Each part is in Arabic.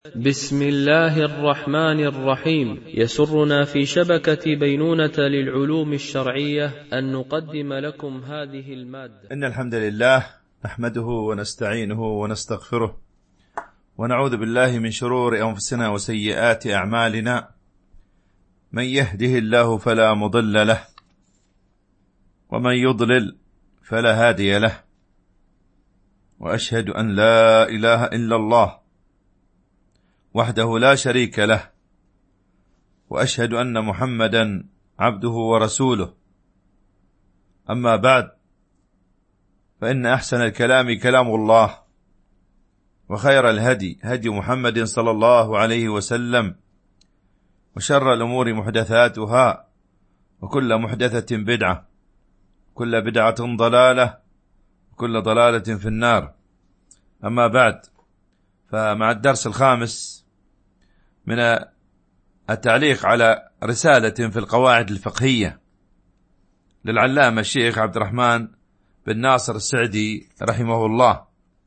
بسم الله الرحمن الرحيم. يسرنا في شبكة بينونة للعلوم الشرعية أن نقدم لكم هذه المادة. إن الحمد لله نحمده ونستعينه ونستغفره ونعوذ بالله من شرور أنفسنا وسيئات أعمالنا. من يهده الله فلا مضل له ومن يضلل فلا هادي له، وأشهد أن لا إله إلا الله وحده لا شريك له، وأشهد أن محمدا عبده ورسوله. أما بعد، فإن أحسن الكلام كلام الله، وخير الهدي هدي محمد صلى الله عليه وسلم، وشر الأمور محدثاتها، وكل محدثة بدعة، كل بدعة ضلالة، وكل ضلالة في النار. أما بعد، فمع الدرس الخامس من التعليق على رسالة في القواعد الفقهية للعلامة الشيخ عبد الرحمن بن ناصر السعدي رحمه الله.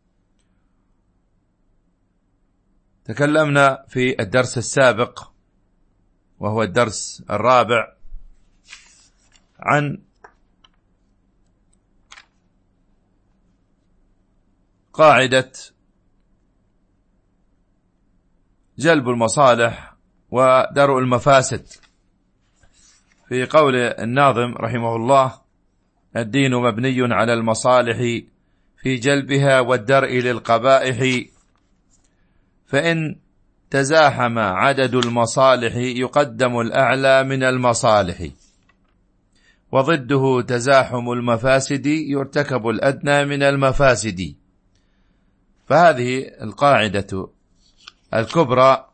تكلمنا في الدرس السابق وهو الدرس الرابع عن قاعدة جلب المصالح ودرء المفاسد، في قول الناظم رحمه الله: الدين مبني على المصالح في جلبها والدرء للقبائح، فإن تزاحم عدد المصالح يقدم الأعلى من المصالح، وضده تزاحم المفاسد يرتكب الأدنى من المفاسد. فهذه القاعدة الكبرى،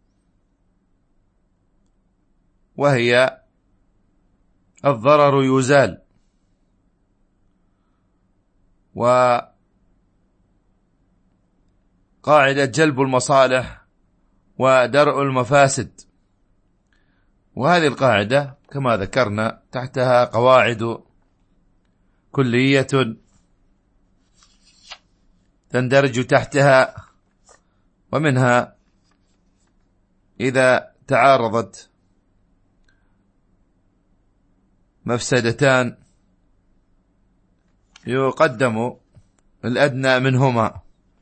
وهي الضرر يزال وقاعدة جلب المصالح ودرء المفاسد. وهذه القاعدة كما ذكرنا تحتها قواعد كلية تندرج تحتها، ومنها: إذا تعارضت مفسدتان يقدم الأدنى منهما،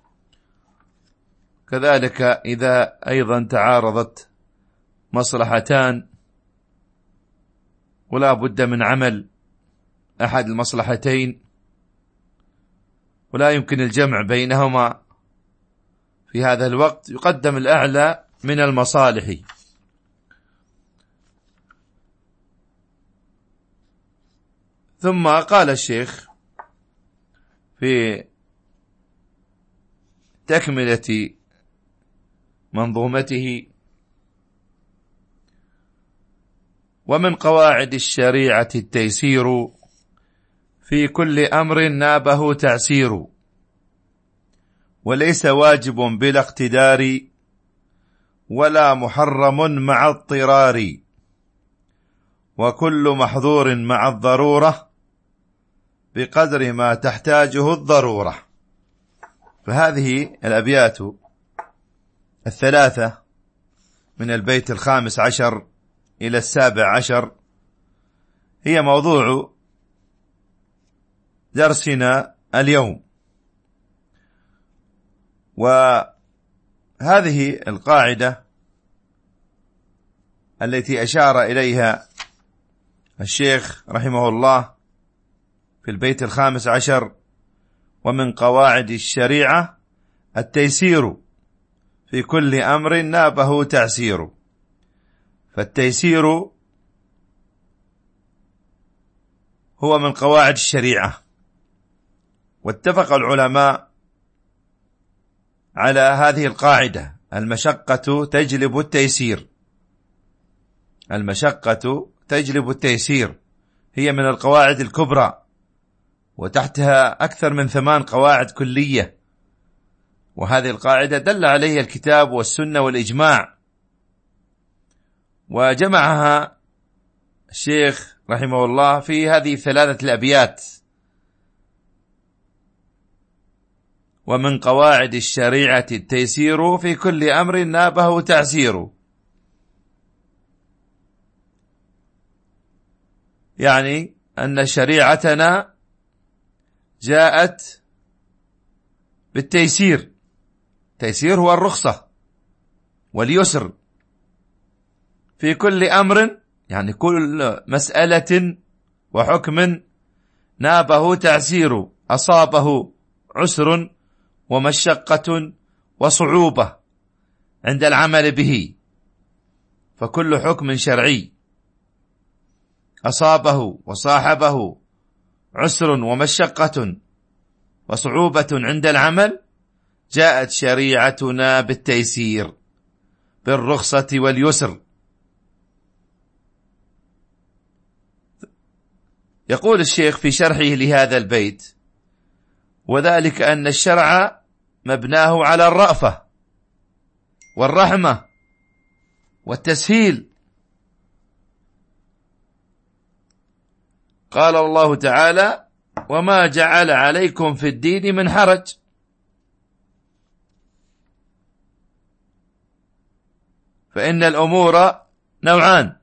كذلك إذا أيضا تعارضت مصلحتان ولا بد من عمل أحد المصلحتين ولا يمكن الجمع بينهما في هذا الوقت، يقدم الأعلى من المصالح. ثم قال الشيخ في تكملة منظومته: ومن قواعد الشريعة التيسير، في كل أمر نابه تعسير، وليس واجب بلا اقتدار، ولا محرم مع اضطرار، وكل محظور مع الضرورة بقدر ما تحتاجه الضرورة. فهذه الأبيات الثلاثة من البيت 15 إلى 17 هي موضوع درسنا اليوم. وهذه القاعدة التي أشار إليها الشيخ رحمه الله في البيت 15: ومن قواعد الشريعة التيسير، في كل أمر نابه تعسير. فالتيسير هو من قواعد الشريعة، واتفق العلماء على هذه القاعدة: المشقة تجلب التيسير. المشقة تجلب التيسير هي من القواعد الكبرى، وتحتها أكثر من 8 قواعد كلية، وهذه القاعدة دل عليها الكتاب والسنة والإجماع، وجمعها الشيخ رحمه الله في هذه 3 الأبيات: ومن قواعد الشريعة التيسير في كل أمر نابه تعسير. يعني أن شريعتنا جاءت بالتيسير. التيسير هو الرخصة واليسر في كل أمر، يعني كل مسألة وحكم نابه تعسير، أصابه عسر ومشقة وصعوبة عند العمل به. فكل حكم شرعي أصابه وصاحبه عسر ومشقة وصعوبة عند العمل، جاءت شريعتنا بالتيسير، بالرخصة واليسر. يقول الشيخ في شرحه لهذا البيت: وذلك أن الشرع مبناه على الرأفة والرحمة والتسهيل. قال الله تعالى: وما جعل عليكم في الدين من حرج. فإن الأمور نوعان: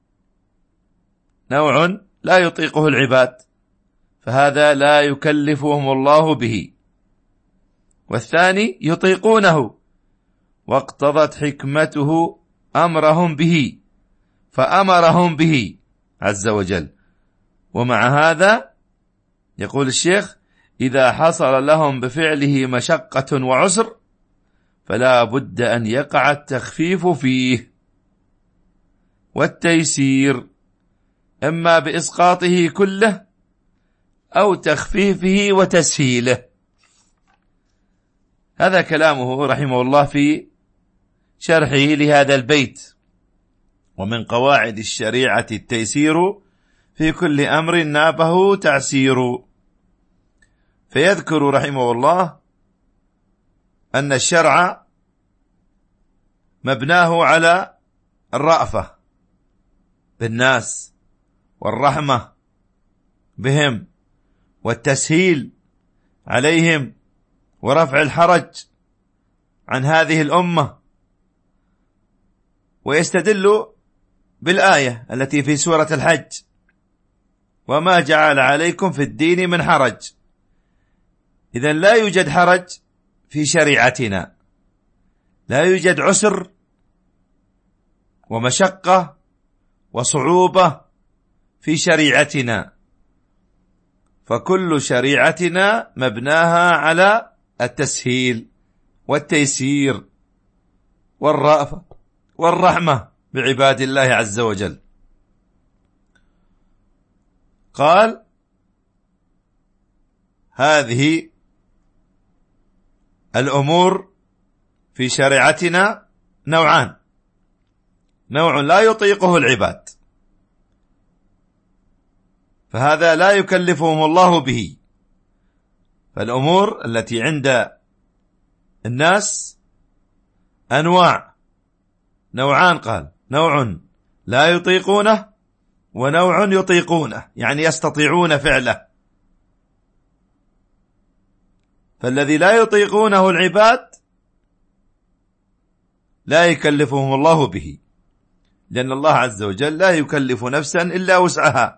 نوع لا يطيقه العباد، فهذا لا يكلفهم الله به، والثاني يطيقونه واقتضت حكمته أمرهم به، فأمرهم به عز وجل. ومع هذا يقول الشيخ: إذا حصل لهم بفعله مشقة وعسر فلا بد أن يقع التخفيف فيه والتيسير، إما بإسقاطه كله أو تخفيفه وتسهيله. هذا كلامه رحمه الله في شرحه لهذا البيت: ومن قواعد الشريعة التيسير في كل أمر نابه تعسير. فيذكر رحمه الله أن الشرع مبناه على الرأفة بالناس والرحمة بهم والتسهيل عليهم ورفع الحرج عن هذه الأمة. ويستدل بالآية التي في سورة الحج: وما جعل عليكم في الدين من حرج. إذن لا يوجد حرج في شريعتنا، لا يوجد عسر ومشقة وصعوبة في شريعتنا، فكل شريعتنا مبناها على التسهيل والتيسير والرأفة والرحمة بعباد الله عز وجل. قال: هذه الأمور في شريعتنا نوعان: نوع لا يطيقه العباد، فهذا لا يكلفهم الله به. فالأمور التي عند الناس أنواع، نوعان. قال: نوع لا يطيقونه ونوع يطيقونه، يعني يستطيعون فعله. فالذي لا يطيقونه العباد لا يكلفهم الله به، لأن الله عز وجل لا يكلف نفسا إلا وسعها،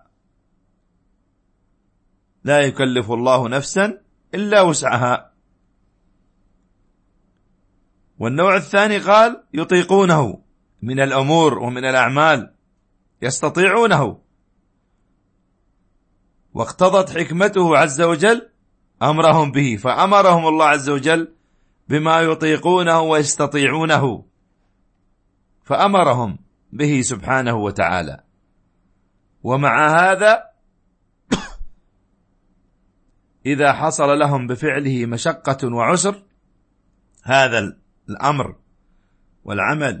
لا يكلف الله نفسا إلا وسعها. والنوع الثاني قال: يطيقونه من الأمور ومن الأعمال، يستطيعونه، واقتضت حكمته عز وجل أمرهم به، فأمرهم الله عز وجل بما يطيقونه ويستطيعونه، فأمرهم به سبحانه وتعالى. ومع هذا إذا حصل لهم بفعله مشقة وعسر، هذا الأمر والعمل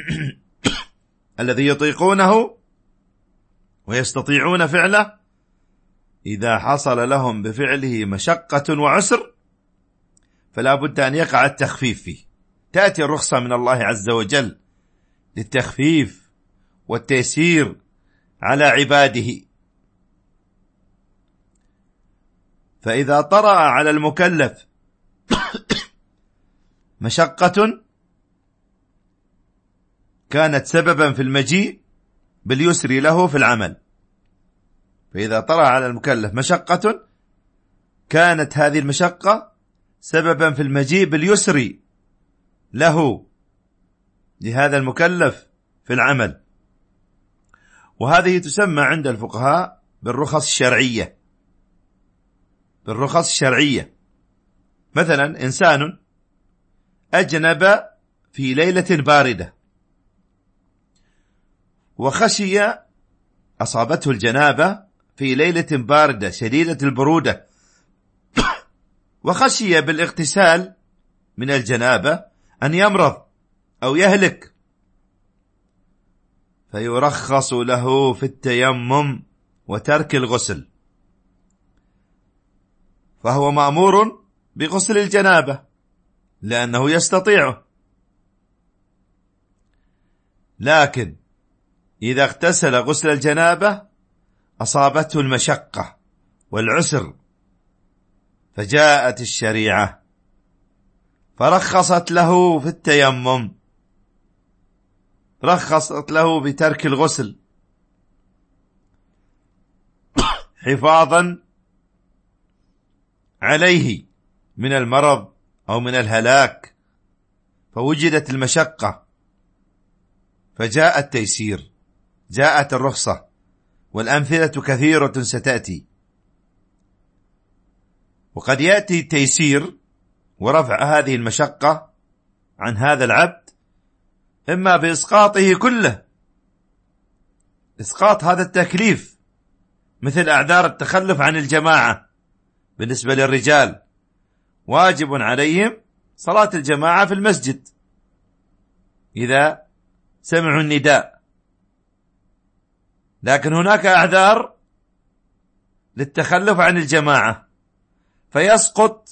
الذي يطيقونه ويستطيعون فعله، إذا حصل لهم بفعله مشقة وعسر فلا بد أن يقع التخفيف فيه. تأتي الرخصة من الله عز وجل للتخفيف والتيسير على عباده. فإذا طرأ على المكلف مشقة كانت سببا في المجيء باليسر له في العمل. فإذا طرأ على المكلف مشقة كانت هذه المشقة سببا في المجيء باليسر له لهذا المكلف في العمل. وهذه تسمى عند الفقهاء بالرخص الشرعية. بالرخص الشرعية، مثلا إنسان أجنب في ليلة باردة وخشي أصابته الجنابة في ليلة باردة شديدة البرودة وخشي بالاغتسال من الجنابة أن يمرض أو يهلك، فيرخص له في التيمم وترك الغسل، فهو مأمور بغسل الجنابة لأنه يستطيعه. لكن إذا اغتسل غسل الجنابة أصابته المشقة والعسر، فجاءت الشريعة فرخصت له في التيمم، رخصت له بترك الغسل حفاظا عليه من المرض أو من الهلاك، فوجدت المشقة فجاء التيسير، جاءت الرخصة، والأمثلة كثيرة ستأتي. وقد يأتي التيسير ورفع هذه المشقة عن هذا العبد إما بإسقاطه كله، إسقاط هذا التكليف، مثل أعذار التخلف عن الجماعة. بالنسبة للرجال واجب عليهم صلاة الجماعة في المسجد إذا سمعوا النداء، لكن هناك أعذار للتخلف عن الجماعة، فيسقط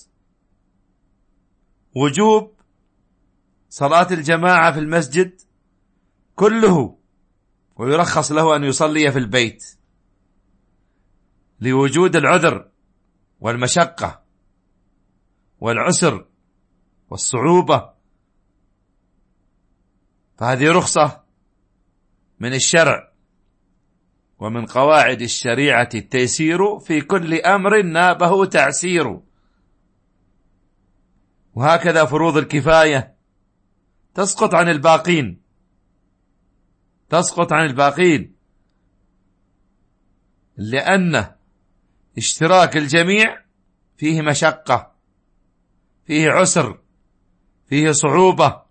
وجوب صلاة الجماعة في المسجد كله، ويرخص له أن يصلي في البيت لوجود العذر والمشقة والعسر والصعوبة. فهذه رخصة من الشرع، ومن قواعد الشريعة التيسير في كل أمر نابه تعسير. وهكذا فروض الكفاية تسقط عن الباقين، تسقط عن الباقين، لأن اشتراك الجميع فيه مشقة، فيه عسر، فيه صعوبة،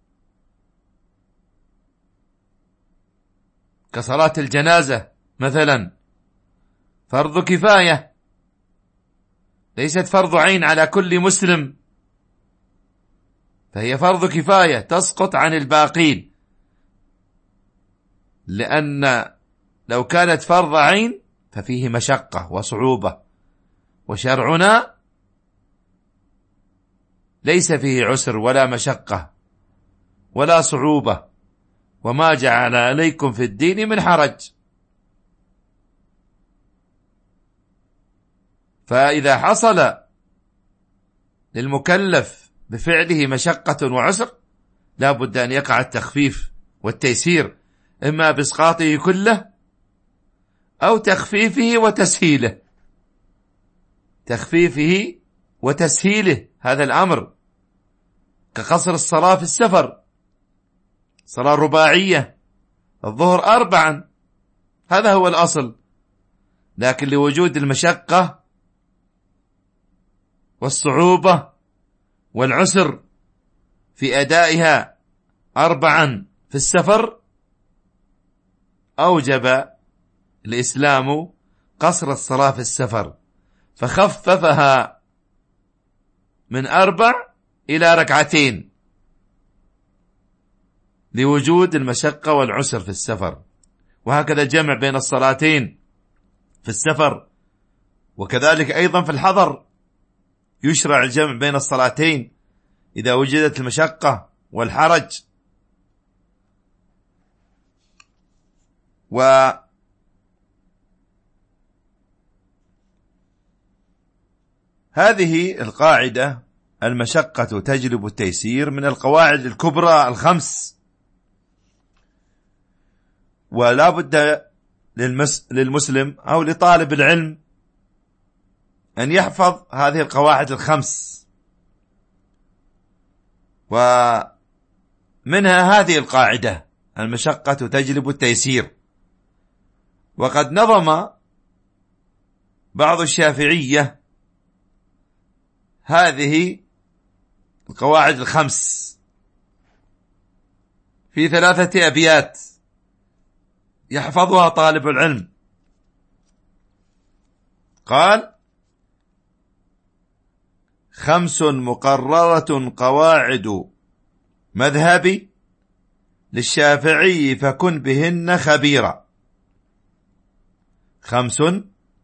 كصلاة الجنازة مثلا فرض كفاية، ليست فرض عين على كل مسلم، فهي فرض كفاية تسقط عن الباقين، لأن لو كانت فرض عين ففيه مشقة وصعوبة، وشرعنا ليس فيه عسر ولا مشقة ولا صعوبة، وما جعل عليكم في الدين من حرج. فإذا حصل للمكلف بفعله مشقة وعسر لا بد أن يقع التخفيف والتيسير، إما بإسقاطه كله أو تخفيفه وتسهيله. تخفيفه وتسهيله هذا الأمر، كقصر الصلاة في السفر، صلاة رباعية الظهر 4، هذا هو الأصل، لكن لوجود المشقة والصعوبة والعسر في أدائها 4 في السفر أوجب الإسلام قصر الصلاة في السفر، فخففها من 4 إلى 2 لوجود المشقة والعسر في السفر. وهكذا الجمع بين الصلاتين في السفر، وكذلك أيضا في الحضر يشرع الجمع بين الصلاتين إذا وجدت المشقة والحرج. وهذه القاعدة المشقة تجلب التيسير من القواعد الكبرى الخمس، ولا بد للمسلم أو لطالب العلم أن يحفظ هذه القواعد الخمس. ومنها هذه القاعدة: المشقة تجلب التيسير. وقد نظم بعض الشافعية هذه القواعد الخمس في 3 أبيات يحفظها طالب العلم. قال: 5 مقررة قواعد مذهبي للشافعي فكن بهن خبيرا. 5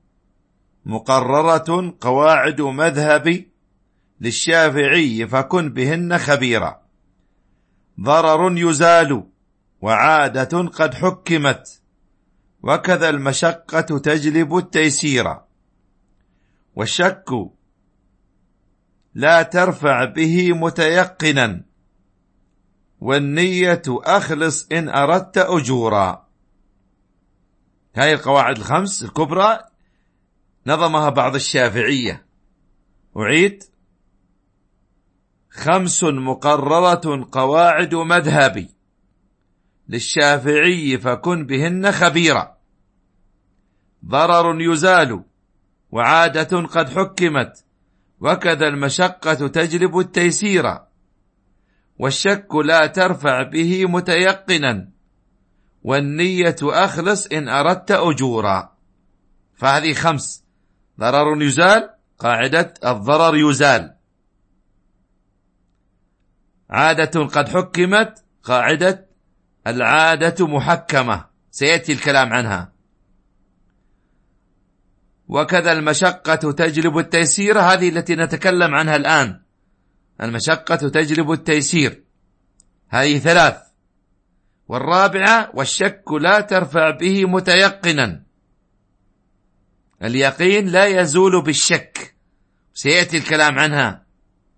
مقررة قواعد مذهبي للشافعي فكن بهن خبيرا. ضرر يزال وعادة قد حكمت، وكذا المشقة تجلب التيسير. والشك لا ترفع به متيقنا، والنية أخلص إن أردت أجورا. هذه القواعد الخمس الكبرى نظمها بعض الشافعية. أعيد: 5 مقررة قواعد مذهبي للشافعي فكن بهن خبيرا. ضرر يزال وعادة قد حكمت، وكذا المشقة تجلب التيسير. والشك لا ترفع به متيقنا، والنية أخلص إن أردت أجورا. فهذه 5: ضرر يزال، قاعدة الضرر يزال. عادة قد حكمت، قاعدة العادة محكمة، سيأتي الكلام عنها. وكذا المشقة تجلب التيسير، هذه التي نتكلم عنها الآن. المشقة تجلب التيسير، هذه 3. والرابعة: والشك لا ترفع به متيقنا، اليقين لا يزول بالشك، سيأتي الكلام عنها.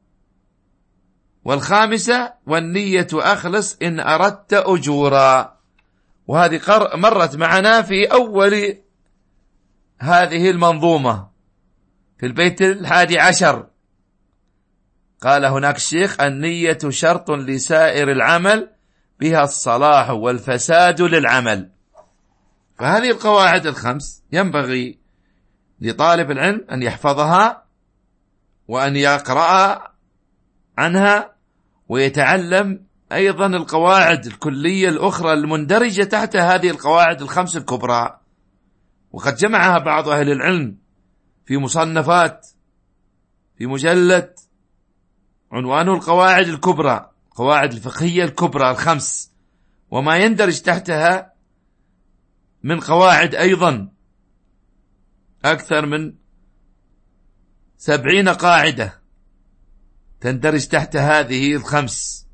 والخامسة: والنية أخلص إن أردت أجورا. وهذه مرت معنا في أول هذه المنظومة في البيت 11. قال هناك الشيخ: النية شرط لسائر العمل، بها الصلاح والفساد للعمل. فهذه القواعد الخمس ينبغي لطالب العلم أن يحفظها، وأن يقرأ عنها، ويتعلم أيضا القواعد الكلية الأخرى المندرجة تحت هذه القواعد الخمس الكبرى. وقد جمعها بعض أهل العلم في مصنفات، في مجلد عنوانه القواعد الكبرى، قواعد الفقهية الكبرى الخمس، وما يندرج تحتها من قواعد أيضا أكثر من 70 قاعدة تندرج تحت هذه الخمس.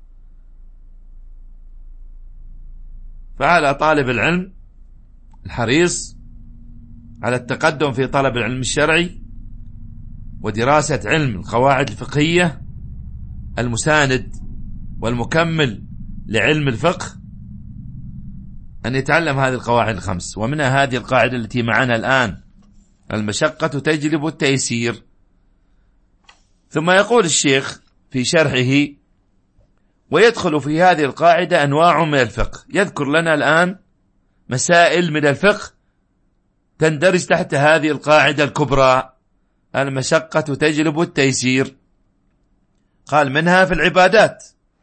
فعلى طالب العلم الحريص على التقدم في طلب العلم الشرعي ودراسة علم القواعد الفقهية المساند والمكمل لعلم الفقه أن يتعلم هذه القواعد الخمس. ومنها هذه القاعدة التي معنا الآن: المشقة تجلب التيسير. ثم يقول الشيخ في شرحه: ويدخل في هذه القاعدة أنواع من الفقه. يذكر لنا الآن مسائل من الفقه تندرج تحت هذه القاعدة الكبرى: المشقة تجلب التيسير. قال: منها في العبادات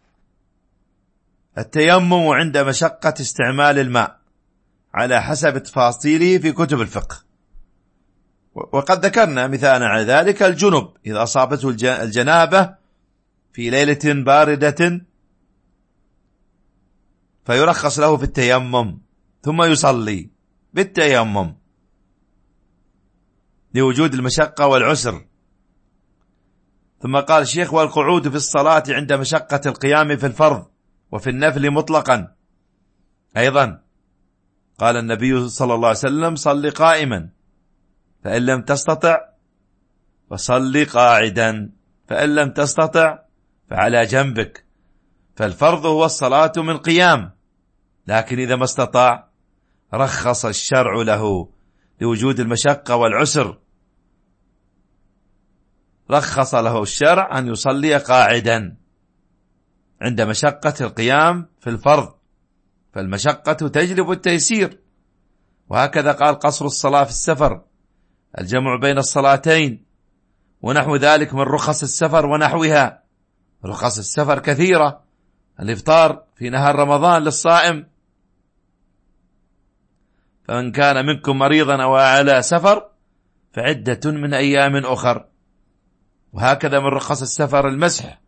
التيمم عند مشقة استعمال الماء على حسب تفاصيله في كتب الفقه. وقد ذكرنا مثالا على ذلك: الجنب إذا أصابته الجنابة في ليلة باردة فيرخص له في التيمم، ثم يصلي بالتيمم لوجود المشقة والعسر. ثم قال الشيخ: والقعود في الصلاة عند مشقة القيام في الفرض وفي النفل مطلقا. أيضا قال النبي صلى الله عليه وسلم: صل قائما، فإن لم تستطع فصل قاعدا. فإن لم تستطع فعلى جنبك، فالفرض هو الصلاة من قيام، لكن إذا ما استطاع رخص الشرع له لوجود المشقة والعسر، رخص له الشرع أن يصلي قاعدا عند مشقة القيام في الفرض، فالمشقة تجلب التيسير. وهكذا قال قصر الصلاة في السفر، الجمع بين الصلاتين، ونحو ذلك من رخص السفر ونحوها. رخص السفر كثيرة، الإفطار في نهار رمضان للصائم، فمن كان منكم مريضا أو على سفر فعدة من أيام أخر. وهكذا من رخص السفر المسح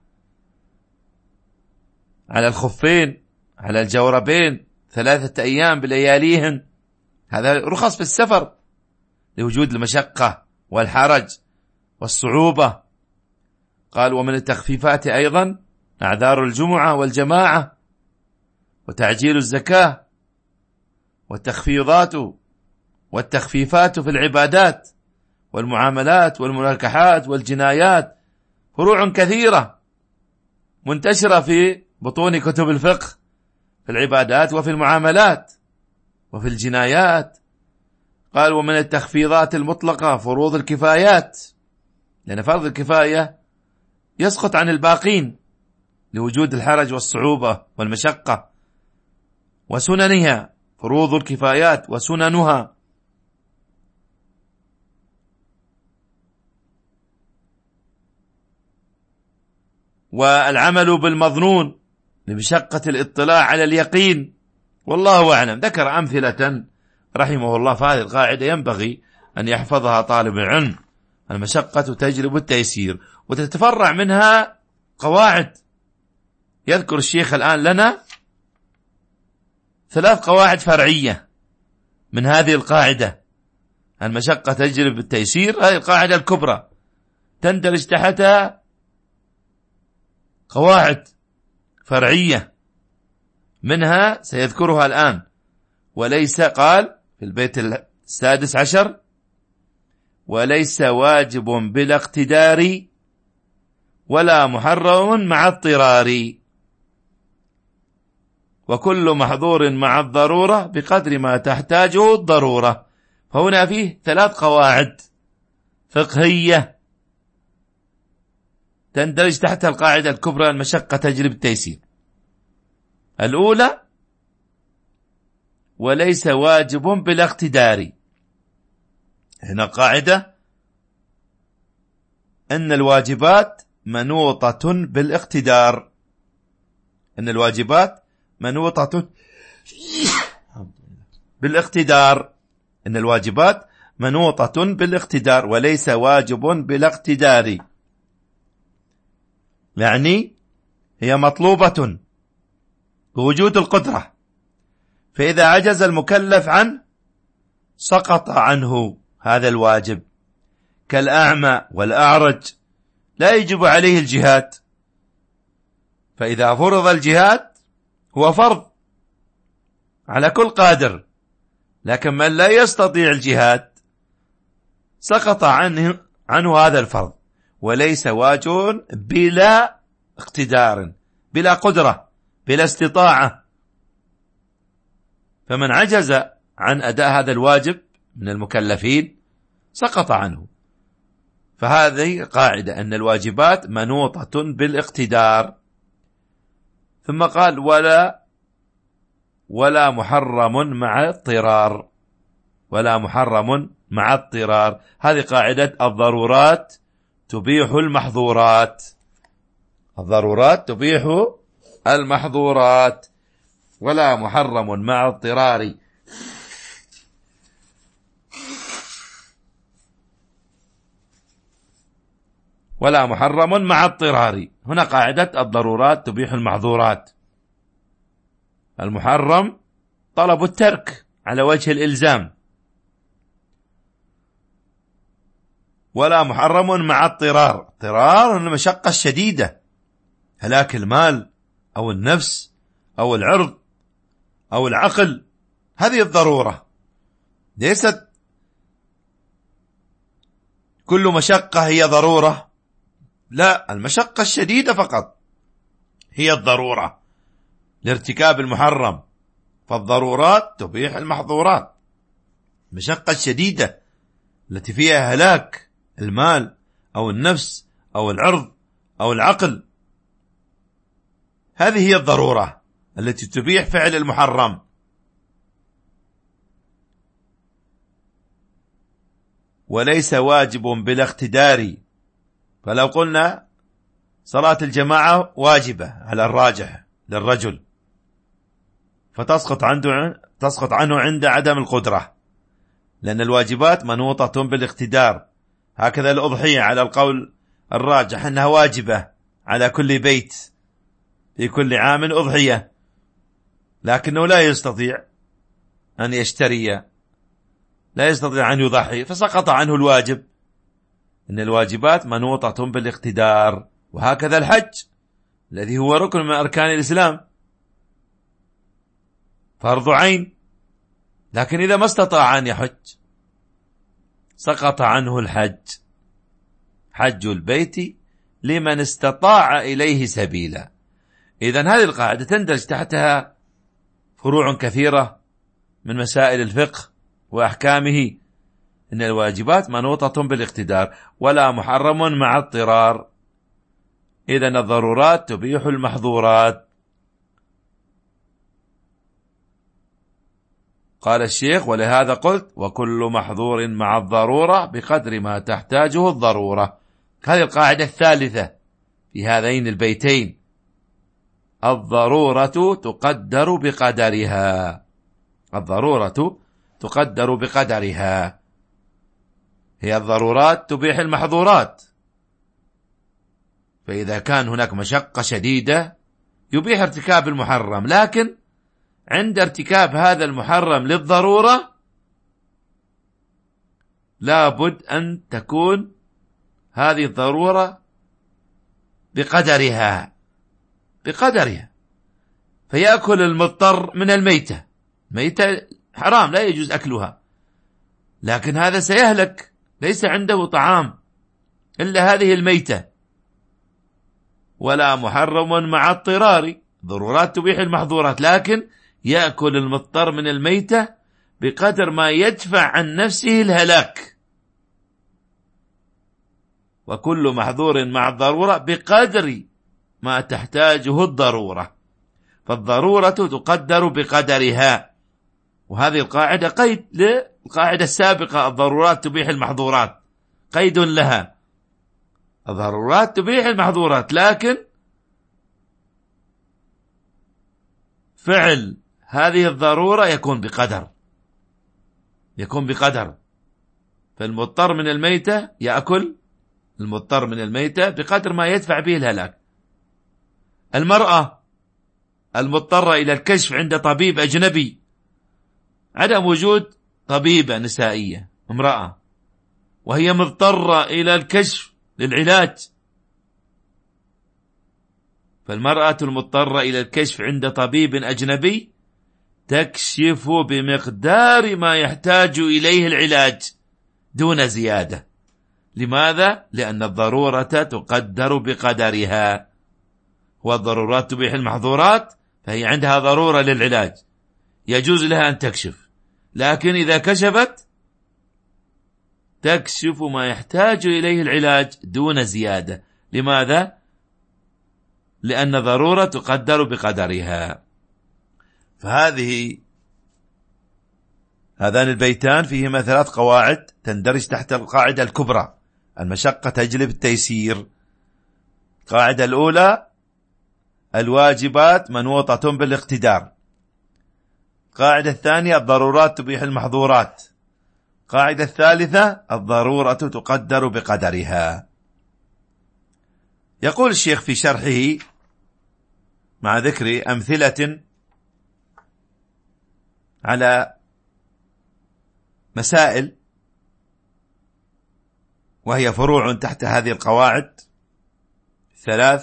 على الخفين على الجوربين 3 أيام بلياليهن، هذا رخص في السفر لوجود المشقة والحرج والصعوبة. قال ومن التخفيفات أيضا أعذار الجمعة والجماعة وتعجيل الزكاة والتخفيفات في العبادات والمعاملات والمناكحات والجنايات، فروع كثيرة منتشرة في بطون كتب الفقه في العبادات وفي المعاملات وفي الجنايات. قال ومن التخفيضات المطلقة فروض الكفايات، لأن فرض الكفاية يسقط عن الباقين لوجود الحرج والصعوبة والمشقة. وسننها، فروض الكفايات وسننها، والعمل بالمظنون لمشقة الاطلاع على اليقين، والله أعلم. ذكر أمثلة رحمه الله، فهذه القاعدة ينبغي أن يحفظها طالب العلم، المشقة تجلب التيسير، وتتفرع منها قواعد. يذكر الشيخ الآن لنا 3 قواعد فرعية من هذه القاعدة، المشقة تجلب التيسير. هذه القاعدة الكبرى تندرج تحتها قواعد فرعية، منها سيذكرها الآن. وليس، قال في البيت 16، وليس واجب بلا اقتدار ولا محرم مع اضطرار، وكل محظور مع الضرورة بقدر ما تحتاجه الضرورة. فهنا فيه 3 قواعد فقهية تندرج تحت القاعدة الكبرى المشقة تجلب التيسير. الأولى وليس واجب بلا اقتدار. هنا قاعدة أن الواجبات منوطة بالاقتدار، أن الواجبات منوطة بالاقتدار، أن الواجبات منوطة بالاقتدار، وليس واجب بلا اقتدار، يعني هي مطلوبة بوجود القدرة، فإذا عجز المكلف عنه سقط عنه هذا الواجب، كالأعمى والأعرج لا يجب عليه الجهاد، فإذا فرض الجهاد هو فرض على كل قادر، لكن من لا يستطيع الجهاد سقط عنه هذا الفرض. وليس واجب بلا اقتدار، بلا قدرة، بلا استطاعة، فمن عجز عن أداء هذا الواجب من المكلفين سقط عنه. فهذه قاعدة أن الواجبات منوطة بالاقتدار. ثم قال ولا محرم مع اضطرار، ولا محرم مع اضطرار. هذه قاعدة الضرورات تبيح المحظورات، الضرورات تبيح المحظورات، ولا محرم مع اضطرار. ولا محرم مع اضطرار، هنا قاعدة الضرورات تبيح المحظورات. المحرم طلب الترك على وجه الإلزام، ولا محرم مع اضطرار. اضطرار المشقة الشديدة، هلاك المال أو النفس أو العرض أو العقل، هذه الضرورة. ليست كل مشقة هي ضرورة، لا، المشقة الشديدة فقط هي الضرورة لارتكاب المحرم، فالضرورات تبيح المحظورات. المشقة الشديدة التي فيها هلاك المال أو النفس أو العرض أو العقل، هذه هي الضرورة التي تبيح فعل المحرم. وليس واجب بلا اقتدار، فلو قلنا صلاة الجماعة واجبة على الراجح للرجل فتسقط عنه عند عدم القدرة، لأن الواجبات منوطة بالاقتدار. هكذا الأضحية على القول الراجح أنها واجبة على كل بيت في كل عام أضحية، لكنه لا يستطيع أن يشتري، لا يستطيع أن يضحي، فسقط عنه الواجب. إن الواجبات منوطة بالاقتدار. وهكذا الحج الذي هو ركن من أركان الإسلام، فرض عين، لكن إذا ما استطاع أن يحج سقط عنه الحج. حج البيت لمن استطاع إليه سبيلا. إذن هذه القاعدة تندرج تحتها فروع كثيرة من مسائل الفقه وأحكامه. إن الواجبات منوطة بالاقتدار ولا محرم مع اضطرار. إذن الضرورات تبيح المحظورات. قال الشيخ: ولهذا قلت وكل محظور مع الضرورة بقدر ما تحتاجه الضرورة. هذه القاعدة الثالثة في هذين البيتين: الضرورة تقدر بقدرها. الضرورة تقدر بقدرها. هي الضرورات تبيح المحظورات، فإذا كان هناك مشقة شديدة يبيح ارتكاب المحرم، لكن عند ارتكاب هذا المحرم للضرورة لابد أن تكون هذه الضرورة بقدرها. فيأكل المضطر من الميتة. ميتة حرام لا يجوز أكلها، لكن هذا سيهلك، ليس عنده طعام إلا هذه الميتة. ولا محرم مع اضطرار. ضرورات تبيح المحظورات، لكن يأكل المضطر من الميتة بقدر ما يدفع عن نفسه الهلاك. وكل محظور مع الضرورة بقدر ما تحتاجه الضرورة، فالضرورة تقدر بقدرها. وهذه القاعدة قيد للقاعدة السابقة: الضرورات تبيح المحظورات، قيد لها. الضرورات تبيح المحظورات، لكن فعل هذه الضرورة يكون بقدر. فالمضطر من الميتة يأكل المضطر من الميتة بقدر ما يدفع به الهلاك. المرأة المضطرة إلى الكشف عند طبيب أجنبي، عدم وجود طبيبة نسائية امرأة وهي مضطرة إلى الكشف للعلاج، فالمرأة المضطرة إلى الكشف عند طبيب أجنبي تكشف بمقدار ما يحتاج إليه العلاج دون زيادة. لماذا؟ لأن الضرورة تقدر بقدرها. والضرورات تبيح المحظورات، فهي عندها ضرورة للعلاج يجوز لها أن تكشف، لكن إذا كشفت تكشف ما يحتاج إليه العلاج دون زيادة. لماذا؟ لأن ضرورة تقدر بقدرها. هذان البيتان فيهما 3 قواعد تندرج تحت القاعدة الكبرى: المشقة تجلب التيسير. القاعدة الأولى: الواجبات منوطة بالاقتدار. القاعدة الثانية: الضرورات تبيح المحظورات. القاعدة الثالثة: الضرورة تقدر بقدرها. يقول الشيخ في شرحه مع ذكر أمثلة على مسائل وهي فروع تحت هذه القواعد 3،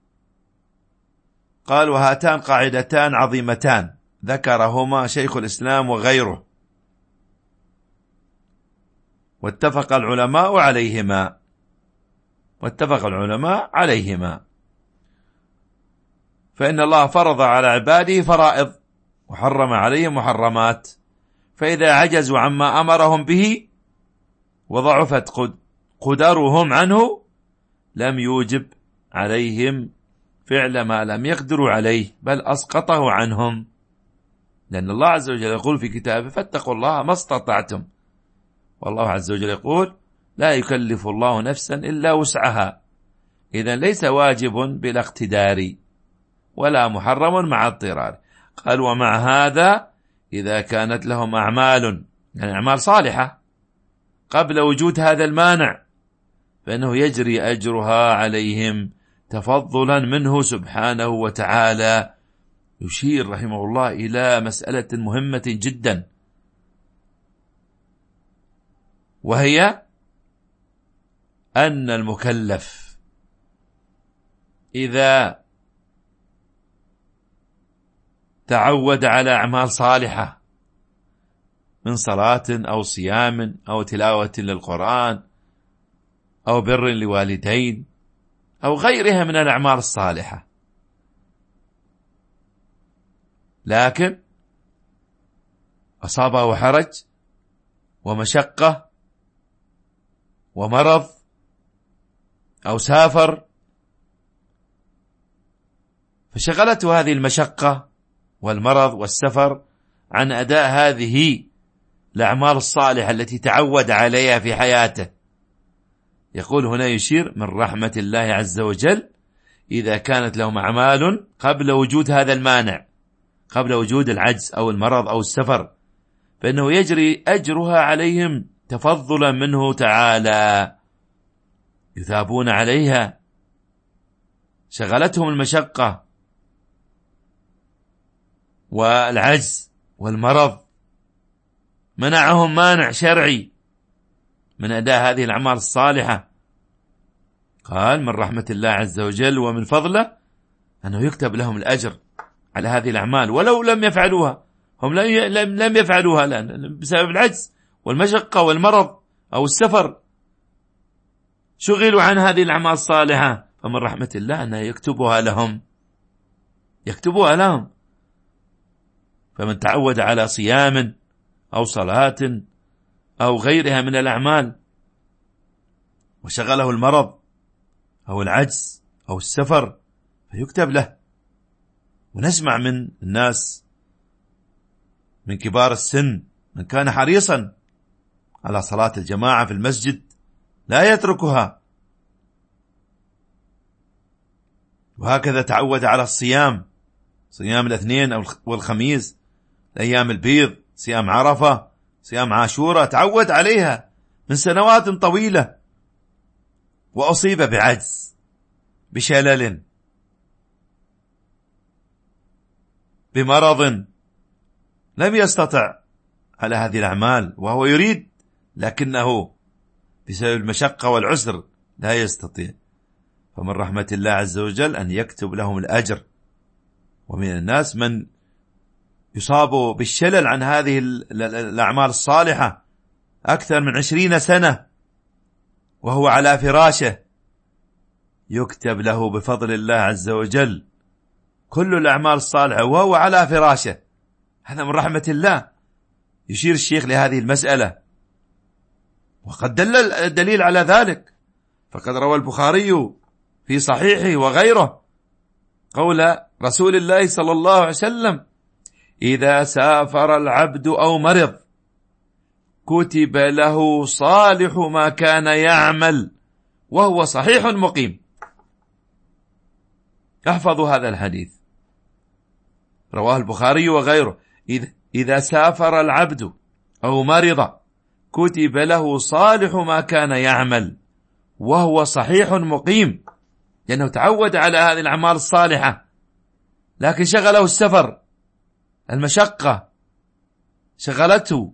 قال: وهاتان قاعدتان عظيمتان ذكرهما شيخ الإسلام وغيره، واتفق العلماء عليهما. واتفق العلماء عليهما. فإن الله فرض على عباده فرائض وحرم عليهم محرمات، فإذا عجزوا عما أمرهم به وضعفت قدرهم عنه لم يوجب عليهم فعل ما لم يقدروا عليه، بل أسقطه عنهم، لأن الله عز وجل يقول في كتابه: فاتقوا الله ما استطعتم. والله عز وجل يقول: لا يكلف الله نفسا إلا وسعها. إذن ليس واجب بلا اقتدار ولا محرم مع اضطرار. قال: ومع هذا إذا كانت لهم أعمال، يعني أعمال صالحة، قبل وجود هذا المانع، فإنه يجري أجرها عليهم تفضلا منه سبحانه وتعالى. يشير رحمه الله إلى مسألة مهمة جدا، وهي أن المكلف إذا تعود على أعمال صالحة من صلاة أو صيام أو تلاوة للقرآن أو بر لوالدين أو غيرها من الأعمال الصالحة، لكن أصابه حرج ومشقة ومرض أو سافر، فشغلته هذه المشقة والمرض والسفر عن أداء هذه الأعمال الصالحة التي تعود عليها في حياته. يقول هنا يشير من رحمة الله عز وجل إذا كانت لهم أعمال قبل وجود هذا المانع، قبل وجود العجز أو المرض أو السفر، فإنه يجري أجرها عليهم تفضلا منه تعالى، يثابون عليها. شغلتهم المشقة والعجز والمرض، منعهم مانع شرعي من أداء هذه الأعمال الصالحة. قال: من رحمة الله عز وجل ومن فضله أنه يكتب لهم الأجر على هذه الأعمال ولو لم يفعلوها. هم لم يفعلوها الآن بسبب العجز والمشقة والمرض أو السفر، شغلوا عن هذه الأعمال الصالحة، فمن رحمة الله أنه يكتبها لهم. فمن تعود على صيام أو صلاة أو غيرها من الأعمال وشغله المرض أو العجز أو السفر فيكتب له. ونسمع من الناس من كبار السن من كان حريصا على صلاة الجماعة في المسجد لا يتركها، وهكذا تعود على الصيام، صيام الاثنين والخميس، الأيام البيض، صيام عرفة، صيام عاشوراء، تعود عليها من سنوات طويلة، وأصيب بعجز، بشلل، بمرض، لم يستطع على هذه الأعمال وهو يريد، لكنه بسبب المشقة والعسر لا يستطيع. فمن رحمة الله عز وجل أن يكتب لهم الأجر. ومن الناس من يصاب بالشلل عن هذه الأعمال الصالحة أكثر من 20 سنة وهو على فراشه، يكتب له بفضل الله عز وجل كل الأعمال الصالحة وهو على فراشه. هذا من رحمة الله. يشير الشيخ لهذه المسألة، وقد دل الدليل على ذلك، فقد روى البخاري في صحيحه وغيره قول رسول الله صلى الله عليه وسلم: إذا سافر العبد أو مرض كتب له صالح ما كان يعمل وهو صحيح مقيم. احفظوا هذا الحديث، رواه البخاري وغيره: إذا سافر العبد أو مرض كتب له صالح ما كان يعمل وهو صحيح مقيم، لأنه تعود على هذه الأعمال الصالحة، لكن شغله السفر، المشقة شغلته،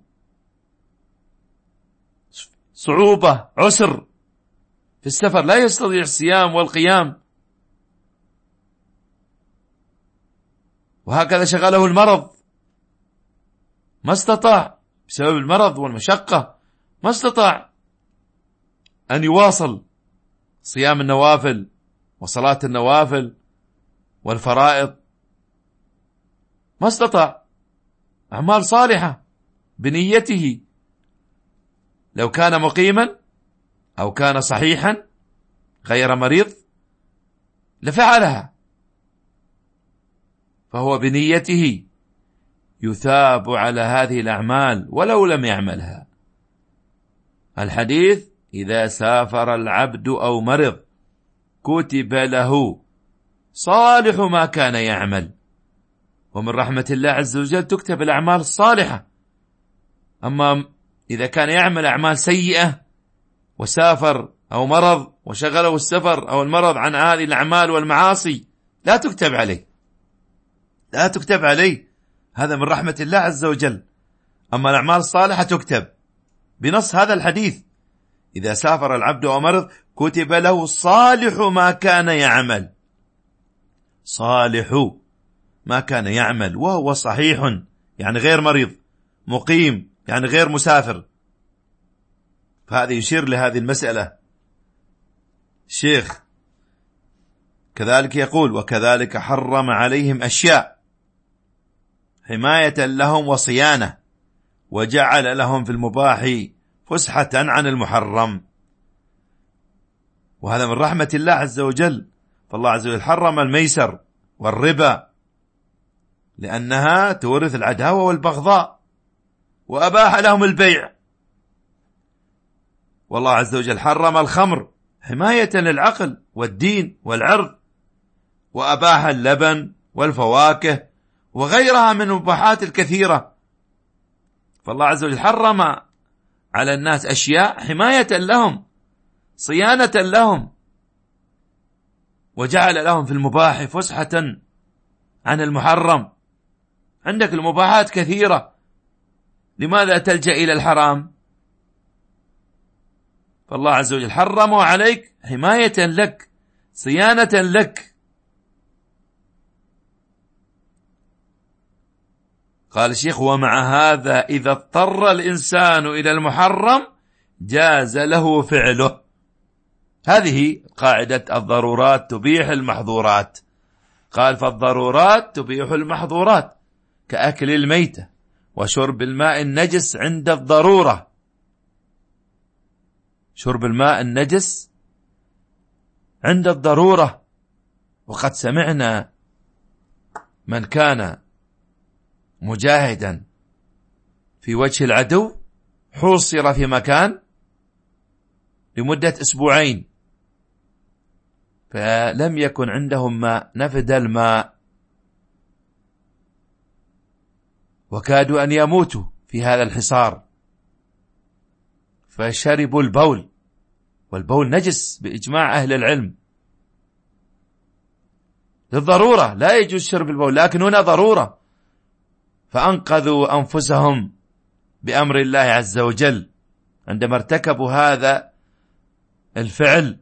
صعوبة، عسر في السفر، لا يستطيع الصيام والقيام، وهكذا شغله المرض، ما استطاع بسبب المرض والمشقة، ما استطاع أن يواصل صيام النوافل وصلاة النوافل والفرائض، ما استطاع. أعمال صالحة بنيته، لو كان مقيما أو كان صحيحا غير مريض لفعلها، فهو بنيته يثاب على هذه الأعمال ولو لم يعملها. الحديث: إذا سافر العبد أو مرض كتب له صالح ما كان يعمل. ومن رحمة الله عز وجل تكتب الأعمال الصالحة. أما إذا كان يعمل أعمال سيئة وسافر أو مرض وشغله السفر أو المرض عن هذه الأعمال والمعاصي لا تكتب عليه، لا تكتب عليه. هذا من رحمة الله عز وجل. أما الأعمال الصالحة تكتب بنص هذا الحديث: إذا سافر العبد أو مرض كتب له صالح ما كان يعمل. صالح ما كان يعمل، وهو صحيح يعني غير مريض، مقيم يعني غير مسافر. فهذا يشير لهذه المسألة. الشيخ كذلك يقول: وكذلك حرم عليهم أشياء حماية لهم وصيانة، وجعل لهم في المباح فسحة عن المحرم. وهذا من رحمة الله عز وجل. فالله عز وجل حرم الميسر والربا لأنها تورث العداوة والبغضاء، وأباح لهم البيع. والله عز وجل حرم الخمر حماية للعقل والدين والعرض، وأباح اللبن والفواكه وغيرها من المباحات الكثيرة. فالله عز وجل حرم على الناس أشياء حماية لهم، صيانة لهم، وجعل لهم في المباح فسحة عن المحرم. عندك المباحات كثيرة، لماذا تلجأ إلى الحرام؟ فالله عز وجل حرمه عليك حماية لك، صيانة لك. قال الشيخ: ومع هذا إذا اضطر الإنسان إلى المحرم جاز له فعله. هذه قاعدة: الضرورات تبيح المحظورات. قال: فالضرورات تبيح المحظورات، كأكل الميتة وشرب الماء النجس عند الضرورة. شرب الماء النجس عند الضرورة. وقد سمعنا من كان مجاهدا في وجه العدو حوصر في مكان لمدة 2 أسبوع، فلم يكن عندهم ماء، نفد الماء وكادوا أن يموتوا في هذا الحصار، فشربوا البول، والبول نجس بإجماع أهل العلم للضرورة، لا يجوز شرب البول، لكن هنا ضرورة، فأنقذوا أنفسهم بأمر الله عز وجل عندما ارتكبوا هذا الفعل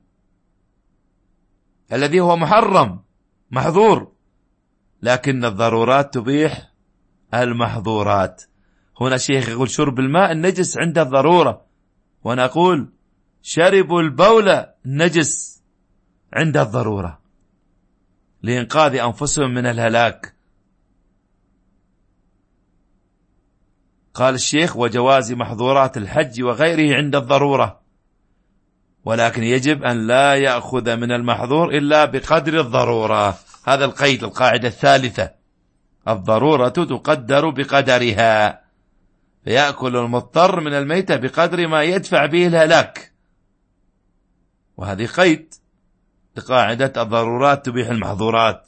الذي هو محرم محظور، لكن الضرورات تبيح المحظورات. هنا الشيخ يقول: شرب الماء النجس عند الضرورة، ونقول: شربوا البول النجس عند الضرورة لإنقاذ أنفسهم من الهلاك. قال الشيخ: وجواز محظورات الحج وغيره عند الضرورة، ولكن يجب أن لا يأخذ من المحظور إلا بقدر الضرورة. هذا القيد، القاعدة الثالثة: الضرورة تقدر بقدرها، فيأكل المضطر من الميتة بقدر ما يدفع به الهلاك. وهذه قيد لقاعدة الضرورات تبيح المحظورات.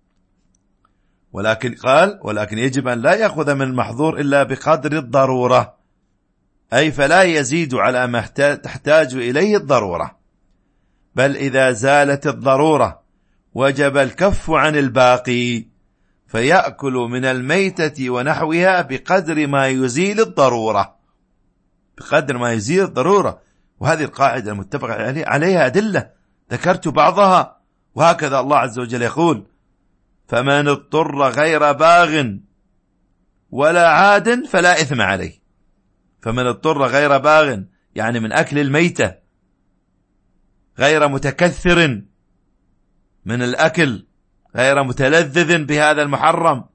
ولكن قال: ولكن يجب أن لا يأخذ من المحظور إلا بقدر الضرورة، أي فلا يزيد على ما تحتاج إليه الضرورة، بل إذا زالت الضرورة وجب الكف عن الباقي، فيأكل من الميتة ونحوها بقدر ما يزيل الضرورة، بقدر ما يزيل الضرورة. وهذه القاعدة المتفق عليها أدلة ذكرت بعضها. وهكذا الله عز وجل يقول: فمن اضطر غير باغ ولا عاد فلا إثم عليه. فمن اضطر غير باغ يعني من أكل الميتة غير متكثر من الأكل، غير متلذذ بهذا المحرم.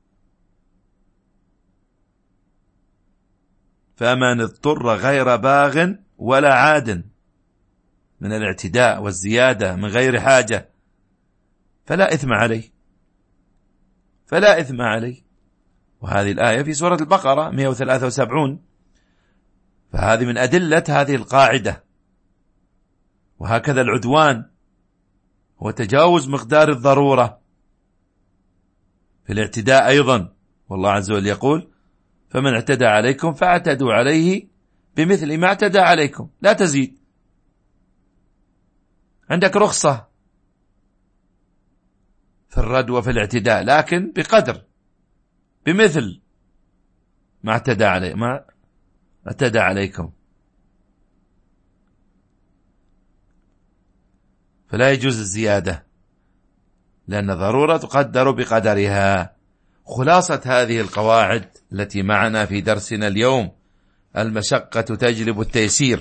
فمن اضطر غير باغ ولا عاد من الاعتداء والزيادة من غير حاجة فلا إثم عليه، فلا إثم عليه. وهذه الآية في سورة البقرة 173. فهذه من أدلة هذه القاعدة. وهكذا العدوان هو تجاوز مقدار الضرورة في الاعتداء أيضا، والله عز وجل يقول: فمن اعتدى عليكم فاعتدوا عليه بمثل ما اعتدى عليكم، لا تزيد. عندك رخصة في الرد وفي الاعتداء، لكن بقدر، بمثل ما اعتدى عليكم. فلا يجوز الزيادة، لأن الضرورة تقدر بقدرها. خلاصة هذه القواعد التي معنا في درسنا اليوم: المشقة تجلب التيسير،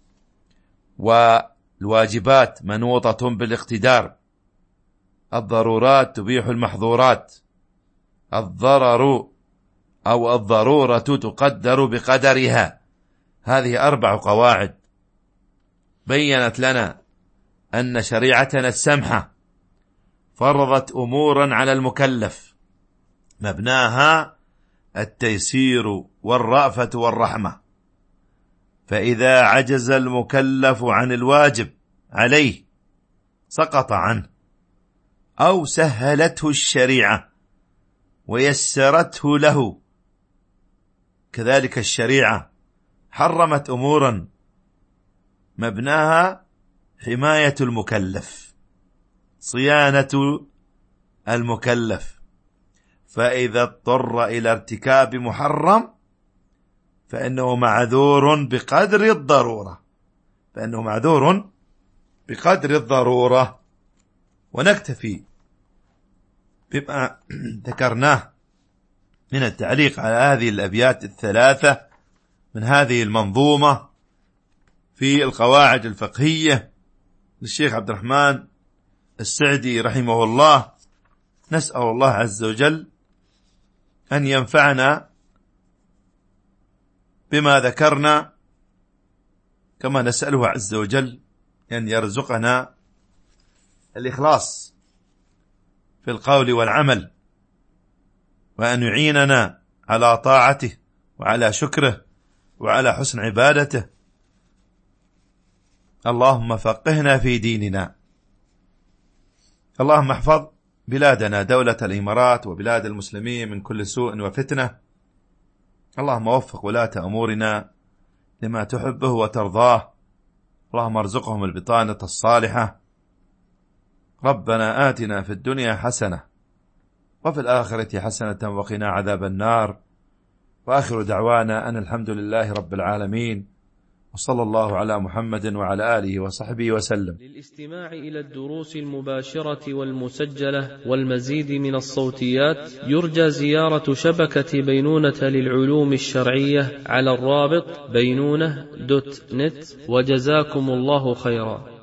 والواجبات منوطة بالاقتدار، الضرورات تبيح المحظورات، الضرر أو الضرورة تقدر بقدرها. هذه 4 قواعد بيّنت لنا أن شريعتنا السمحة فرضت أمورا على المكلف مبناها التيسير والرأفة والرحمة. فإذا عجز المكلف عن الواجب عليه سقط عنه، أو سهلته الشريعة ويسرته له. كذلك الشريعة حرمت أمورا مبناها حماية المكلف، صيانة المكلف. فإذا اضطر إلى ارتكاب محرم فإنه معذور بقدر الضرورة، ونكتفي بما ذكرناه من التعليق على هذه الأبيات الثلاثة من هذه المنظومة في القواعد الفقهية للشيخ عبد الرحمن السعدي رحمه الله. نسأل الله عز وجل أن ينفعنا بما ذكرنا، كما نسأله عز وجل أن يرزقنا الإخلاص في القول والعمل، وأن يعيننا على طاعته وعلى شكره وعلى حسن عبادته. اللهم فقهنا في ديننا. اللهم احفظ بلادنا دولة الإمارات وبلاد المسلمين من كل سوء وفتنة. اللهم وفق ولاة أمورنا لما تحبه وترضاه. اللهم ارزقهم البطانة الصالحة. ربنا آتنا في الدنيا حسنة وفي الآخرة حسنة وقنا عذاب النار. وآخر دعوانا أن الحمد لله رب العالمين، وصلى الله على محمد وعلى آله وصحبه وسلم. للاستماع إلى الدروس المباشرة والمسجلة والمزيد من الصوتيات يرجى زيارة شبكة بينونة للعلوم الشرعية على الرابط بينونة.net. وجزاكم الله خيرا.